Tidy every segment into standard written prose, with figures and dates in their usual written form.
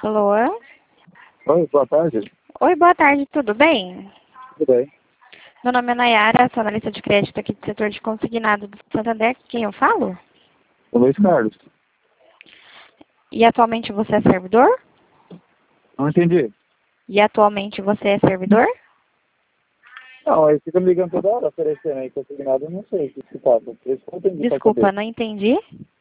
Alô? Oi, boa tarde. Oi, boa tarde, tudo bem? Tudo bem? Meu nome é Nayara, sou analista de crédito aqui do setor de consignado do Santander. Quem eu falo? O Luiz Carlos. E atualmente você é servidor? Não entendi. E atualmente você é servidor? Não, aí fica me ligando toda hora oferecendo aí consignado, eu não sei o que se passa. Por isso que eu entendi pra Desculpa, saber. não entendi.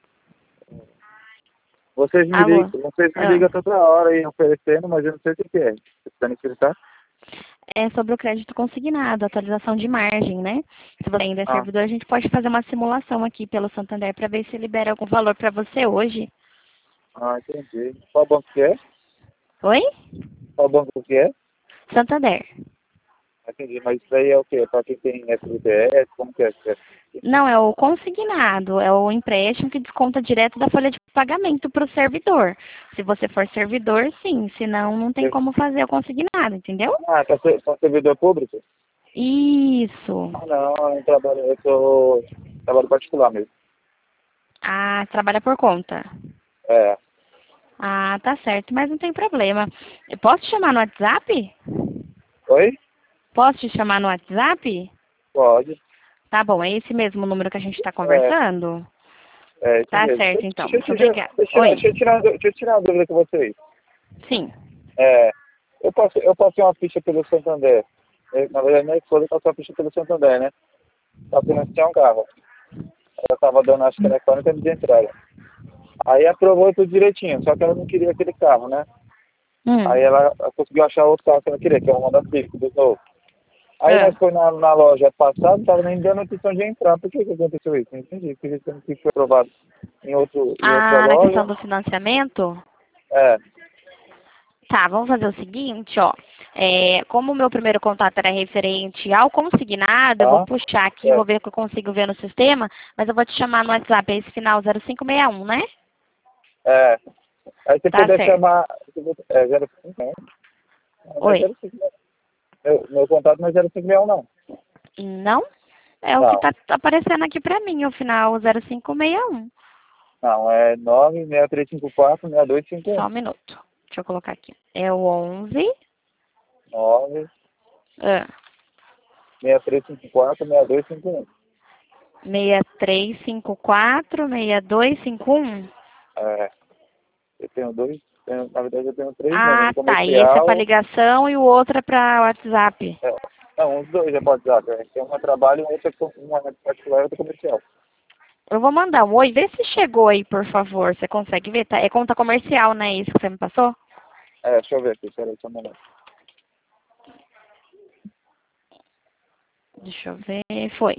Alô? Vocês me ligam toda hora aí oferecendo, mas eu não sei o que é. Você tá me explicar? É sobre o crédito consignado, atualização de margem, né? Se você ainda é Ah, servidor, a gente pode fazer uma simulação aqui pelo Santander para ver se libera algum valor para você hoje. entendi. Qual banco que é? Oi? Qual banco que é? Santander. Entendi, mas isso aí é o quê? Pra quem tem FGTS, como que é? Não, é o consignado, é o empréstimo que desconta direto da folha de pagamento para o servidor. Se você for servidor, sim, senão não tem como fazer o consignado, entendeu? Ah, pra servidor público? Isso. Ah, não, eu sou trabalho particular mesmo. Ah, trabalha por conta. É. Ah, tá certo, mas não tem problema. Eu posso te chamar no WhatsApp? Oi? Posso te chamar no WhatsApp? Pode. Tá bom, é esse mesmo número que a gente está É. conversando? É isso Tá mesmo. certo, então. Muito obrigada. Deixa Oi. eu tirar uma dúvida com vocês. Sim. É, eu passei uma ficha pelo Santander. Na verdade, minha esposa passou uma ficha pelo Santander, né? Pra financiar um carro. Ela tava dando, acho que era 40 mil de entrada. Aí aprovou tudo direitinho, só que ela não queria aquele carro, né? Aí Hum. ela conseguiu achar outro carro que ela queria, que é uma da Civic, do novo. Aí Ah. nós foi na loja passada, não tava nem dando a opção de entrar. Por que aconteceu isso? Não entendi. Porque isso foi aprovado em outra Ah, na questão loja. do financiamento? É, Tá, vamos fazer o seguinte, ó. Como o meu primeiro contato era referente ao consignado, eu vou tá? puxar aqui, vou É. ver o que eu consigo ver no sistema, mas eu vou te chamar no WhatsApp, é esse final 0561, né? É. Aí você Tá puder certo. chamar. É 05, não. Não é Oi. 05, não. Meu contato não é 051, não. Não? É o que Não. tá aparecendo aqui pra mim, o final 0561. Não, é 96354 Só 6251. um minuto. Deixa eu colocar aqui. É o 11 9 ah, 6354 6251. 6354-6251. É. Eu tenho dois. Na verdade, eu tenho três números. Ah, O tá. E esse é para comercial. ligação e o outro é para WhatsApp. É, não, os dois é para WhatsApp. Tem uma trabalho e uma particular e outra comercial. Eu vou mandar um oi. Vê se chegou aí, por favor. Você consegue ver? Tá? É conta comercial, né? Isso que você me passou? É, deixa eu ver aqui. Peraí, só um momento. Deixa eu ver. Foi.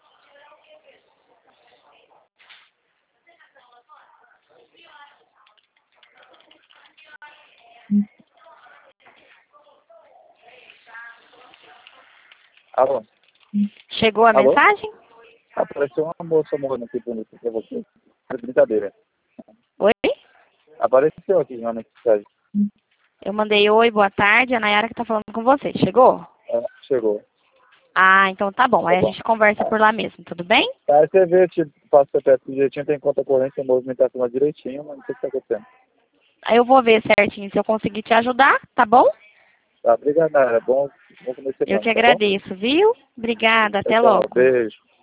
Alô? Chegou a Alô? mensagem? Apareceu uma moça morando aqui bonita pra você. É brincadeira. Oi? Apareceu aqui na mensagem. Eu mandei oi, boa tarde. A Nayara que tá falando com você. Chegou? É, chegou. Ah, então tá bom. Tá Aí a bom. gente conversa por lá mesmo, tudo bem? Aí você vê, te passa o CPF direitinho, tem conta corrente, tem movimentação lá direitinho, mas não sei o que tá acontecendo. Aí eu vou ver certinho se eu conseguir te ajudar, tá bom? Tá, obrigado, Nara. Bom começo de Eu semana, que tá bom? agradeço, viu? Obrigada. Tchau, Até tchau. logo. Beijo.